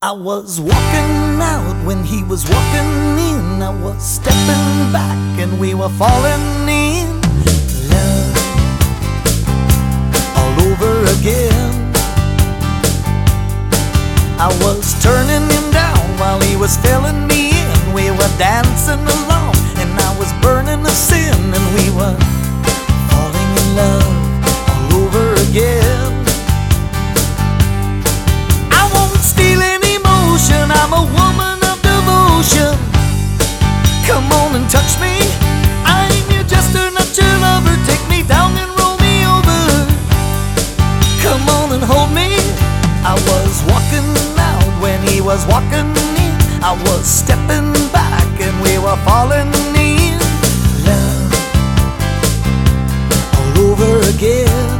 I was walking out when he was walking in. I was stepping back and we were falling in love all over again. I was turning him down while he was filling me in. We were dancing along and I was burning a sin, and we were falling in love all over again. I'm a woman of devotion. Come on and touch me. I'm your jester, not your lover. Take me down and roll me over. Come on and hold me. I was walking out when he was walking in. I was stepping back and we were falling in love all over again.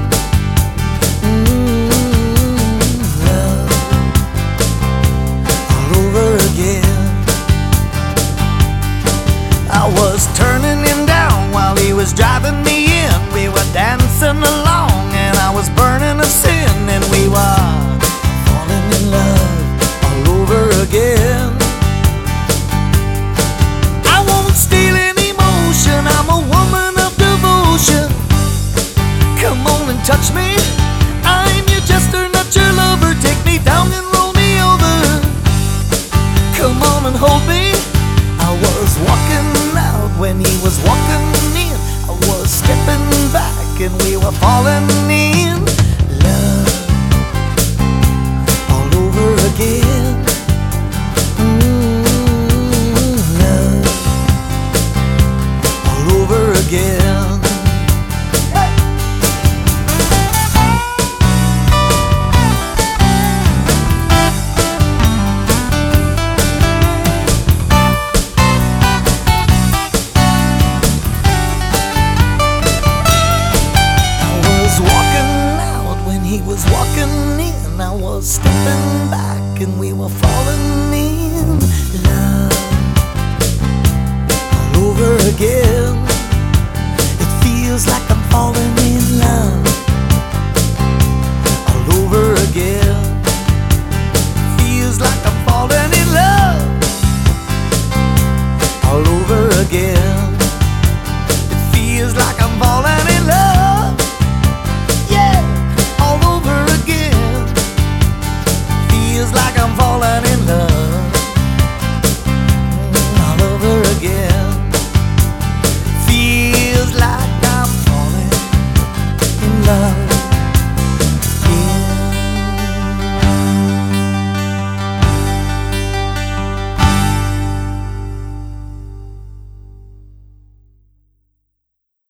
I was turning him down while he was driving me in. We were dancing along and I was burning a sin, and we were falling in love all over again. I won't steal any emotion. I'm a woman of devotion. Come on and touch me. I'm your jester, not your lover. Take me down and roll me over. Come on and hold me. I was walking out when he was walking in. I was stepping back and we were falling in love all over again. Love all over again. He was walking in, I was stepping back and we were falling in love all over again.